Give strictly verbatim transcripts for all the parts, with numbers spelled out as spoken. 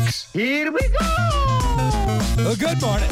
Brooks. Here we go. Well, good morning.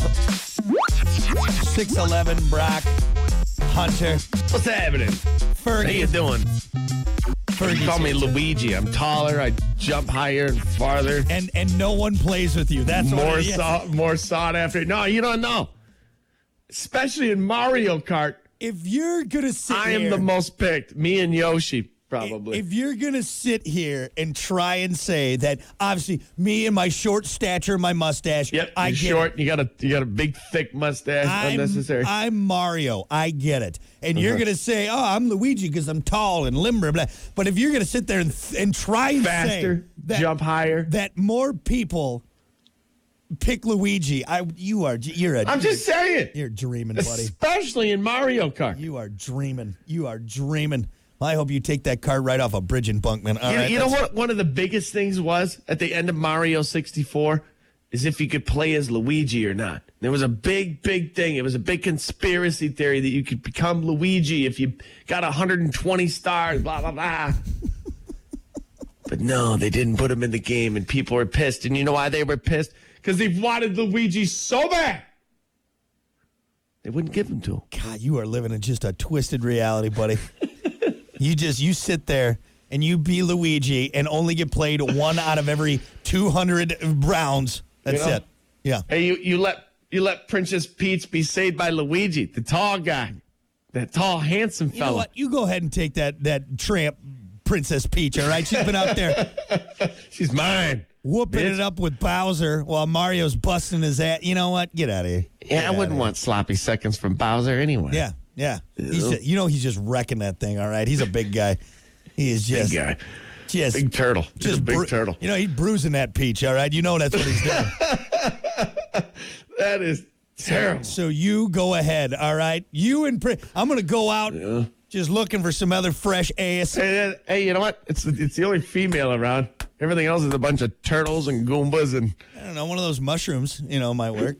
six eleven, Brock, Hunter, What's happening? Fergie. How you doing? Fergie's Call me here, too. Luigi. I'm taller. I jump higher and farther. And and no one plays with you. That's more what it is. sought, more sought after. No, you don't know. Especially in Mario Kart, If you're gonna sit I am here, the most picked. Me and Yoshi, probably. If you're gonna sit here and try and say that, obviously, me and my short stature, my mustache, yep, I you're get short. it. You got a you got a big thick mustache. I'm, Unnecessary. I'm Mario. I get it. And you're Uh-huh. gonna say, "Oh, I'm Luigi because I'm tall and limber." Blah. But if you're gonna sit there and, and try and Faster, say that, jump higher. that more people pick Luigi, I you are you're a I'm just saying. you're dreaming, buddy. Especially in Mario Kart. You are dreaming. You are dreaming. I hope you take that card right off a bridge in Bunkman. All You, right, you know that's- what one of the biggest things was at the end of Mario sixty-four is if you could play as Luigi or not. There was a big, big thing. It was a big conspiracy theory that you could become Luigi if you got one hundred twenty stars, blah, blah, blah. But no, they didn't put him in the game, and people were pissed. And you know why they were pissed? Because they wanted Luigi so bad. They wouldn't give him to him. God, you are living in just a twisted reality, buddy. you just you sit there and you be Luigi and only get played one out of every two hundred rounds. That's You know? it. Yeah. Hey, you, you let you let Princess Peach be saved by Luigi, the tall guy, that tall, handsome You know fella. what? You go ahead and take that that tramp Princess Peach, all right? She's been out there She's mine. whooping Bitch. it up with Bowser while Mario's busting his ass. You know what? Get out of here. Get Yeah, I outta wouldn't here. want sloppy seconds from Bowser anyway. Yeah, yeah. He's Ew. just, you know he's just wrecking that thing, all right? He's a big guy. He is Big just guy. just Big turtle. Just a big bru- turtle. You know, he's bruising that peach, all right? You know that's what he's doing. That is terrible. So you go ahead, all right? You and Pri- I'm going to go out Yeah. just looking for some other fresh ass. Hey, uh, hey, you know what? It's it's the only female around. Everything else is a bunch of turtles and Goombas and I don't know, one of those mushrooms, you know, might work.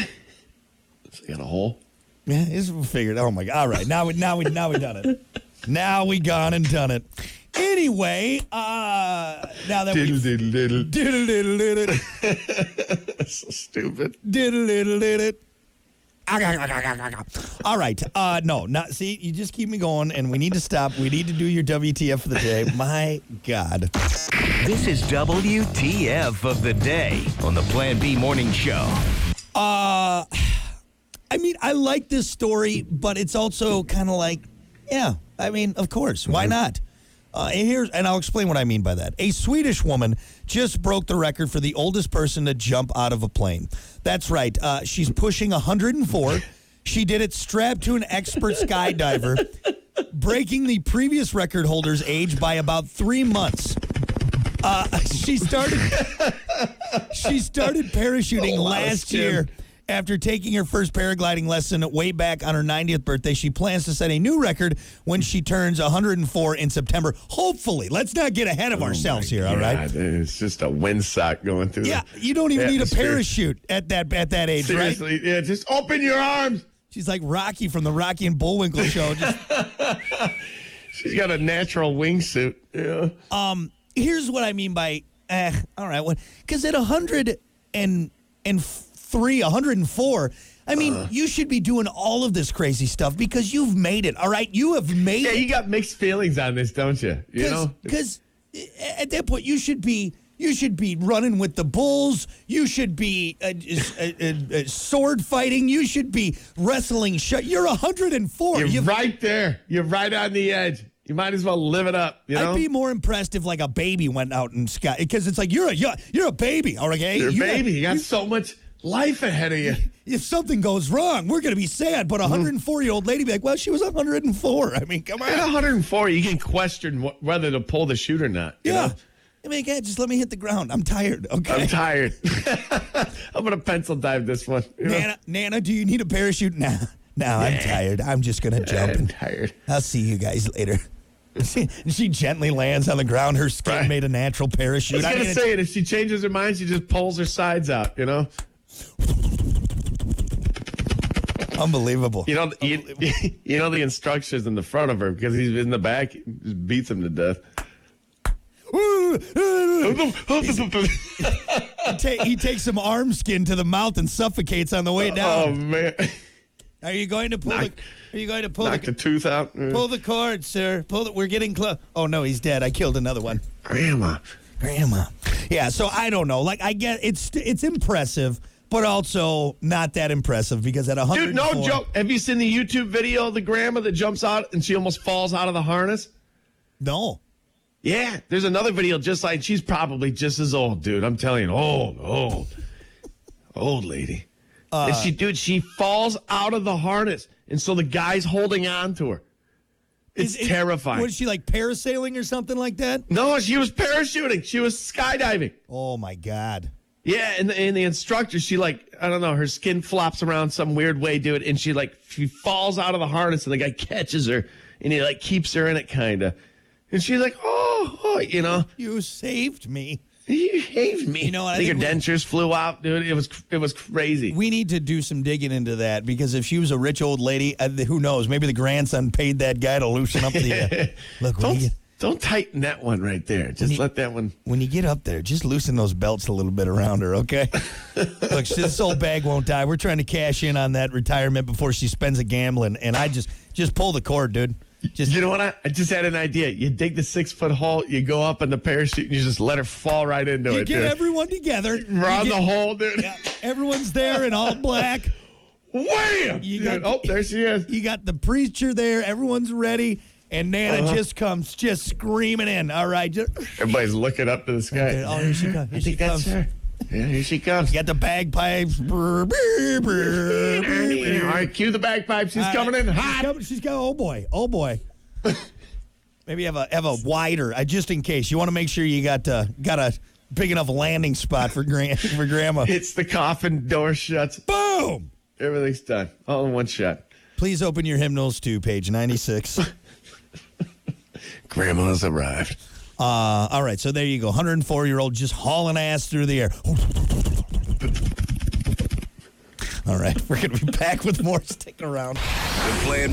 you got a hole. Yeah, it's figured. Oh my God! All right, now we now we now we done it. Now we gone and done it. Anyway, uh, now that Diddle we diddle diddle. diddle diddle diddle So stupid. diddle diddle diddle. All right. Uh, no, not see. You just keep me going, and we need to stop. We need to do your W T F for the day. My God. This is W T F of the day on the Plan B Morning Show. Uh, I mean, I like this story, but it's also kind of like, yeah. I mean, of course, why not? Uh, and here's, and I'll explain what I mean by that. A Swedish woman just broke the record for the oldest person to jump out of a plane. That's right. Uh, she's pushing one hundred four. She did it strapped to an expert skydiver, breaking the previous record holder's age by about three months. Uh, she started. she started parachuting Oh, wow, last Jim. year. After taking her first paragliding lesson way back on her ninetieth birthday, she plans to set a new record when she turns one hundred four in September. Hopefully. Let's not get ahead of ourselves here, all right? God, it's just a windsock going through. Yeah, the you don't even need a atmosphere. parachute at that at that age, right? Seriously, yeah, just open your arms. She's like Rocky from the Rocky and Bullwinkle show. Just, She's got a natural wingsuit. Yeah. um, here's what I mean by, eh, all right, what? Because at one hundred and and three, one hundred four. I mean, Uh-huh. you should be doing all of this crazy stuff because you've made it. All right, you have made Yeah, it. you got mixed feelings on this, don't you? You know? Because at that point, you should be you should be running with the bulls. You should be uh, uh, uh, uh, sword fighting. You should be wrestling. Sh- You're one hundred four. You're You've- right there. You're right on the edge. You might as well live it up. You know? I'd be more impressed if like a baby went out and sky because it's like you're a you're, you're a baby. All right, You're a You got- baby. You got so much life ahead of you. if something goes wrong, we're gonna be sad. But a one hundred four year old lady be like, well, she was one hundred four. I mean, come on. At one hundred four, you can question wh- whether to pull the chute or not. you Yeah. know? I mean, yeah, just let me hit the ground. I'm tired. Okay. I'm tired. I'm going to pencil dive this one. you know? Nana, Nana, do you need a parachute? Nah, nah, I'm tired. I'm just gonna jump. I'm And tired. I'll see you guys later. She, she gently lands on the ground. Her skin Right. made a natural I parachute. was I going mean, to say it. If she changes her mind, she just pulls her sides out, you know? it's unbelievable. You know, you, you know the instructions in the front of her because he's in the back. He just beats him to death. he, ta- he takes some arm skin to the mouth and suffocates on the way Oh down. man! Are you going to pull Knock- the? Are you going to pull Knock the? the tooth out. Pull the cord, sir. Pull the. We're getting close. Oh no, he's dead. I killed another one. Grandma. Grandma. Yeah. So I don't know. Like I get it's it's impressive, but also not that impressive because at a hundred. Dude, no joke. Have you seen the YouTube video of the grandma that jumps out and she almost falls out of the harness? No. Yeah, there's another video just like she's probably just as old, dude. I'm telling you, old, old, old lady. Uh, and she, dude, she falls out of the harness, and so the guy's holding on to her. It's Is it- terrifying. Was she like parasailing or something like that? No, she was parachuting. She was skydiving. Oh my God. Yeah, and the, and the instructor, she like, I don't know, her skin flops around some weird way, dude, and she like, she falls out of the harness, and the guy catches her, and he like keeps her in it, kind of. And she's like, oh, oh, you know. You saved me. You saved me. You know what, I I think her think we- dentures flew out, dude. It was it was crazy. We need to do some digging into that because if she was a rich old lady, uh, who knows? Maybe the grandson paid that guy to loosen up the. Uh, look, when don't you, get, don't tighten that one right there. Just you- let that one. when you get up there, just loosen those belts a little bit around her, okay? Look, this old bag won't die. We're trying to cash in on that retirement before she spends it gambling, and I just just pull the cord, dude. Just You know what? I, I just had an idea. You dig the six foot hole, you go up in the parachute, and you just let her fall right into you it, get dude. everyone together. You Around get- the hole, dude. yeah, everyone's there in all black. Wham! You Dude, got- oh, there she is. You got the preacher there. Everyone's ready. And Nana Uh-huh. just comes, just screaming in. All right. Just, Everybody's looking up to the sky. oh, here she comes. Here I she think that's comes. her. Yeah, here she comes. You got the bagpipes. Brr, brr, brr, brr, brr. All right, cue the bagpipes. She's All coming right. in She's hot. coming- She's got, oh boy, oh boy. Maybe have a have a wider, uh, just in case. You want to make sure you got uh, got a big enough landing spot for grand for grandma. Hits the coffin, door shuts. Boom! Everything's done. All in one shot. Please open your hymnals to page ninety-six. Grandma's arrived. Uh, all right, so there you go. one hundred four year old just hauling ass through the air. All right, we're going to be back with more. Stick around. The Plan